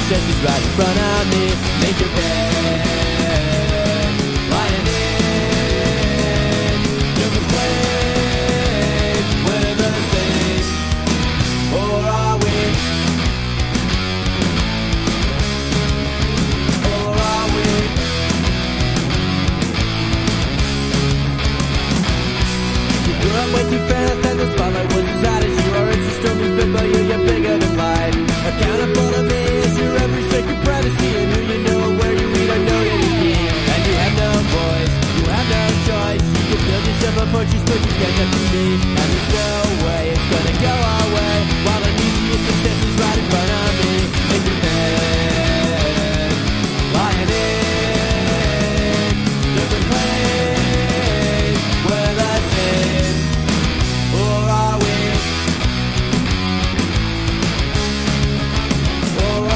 success is right in front of me. Make your bed, lie in it. You can play, we're the same, or are we? Or are we? You grew up way too fast and the spotlight was as hot as you are. It's a stormy fit, but you're bigger than life. Accountable to me is your every sacred privacy, and who you know, where you read, I know you're the king. And you have no voice, you have no choice. You can build yourself a fortress, but you can't get to me. And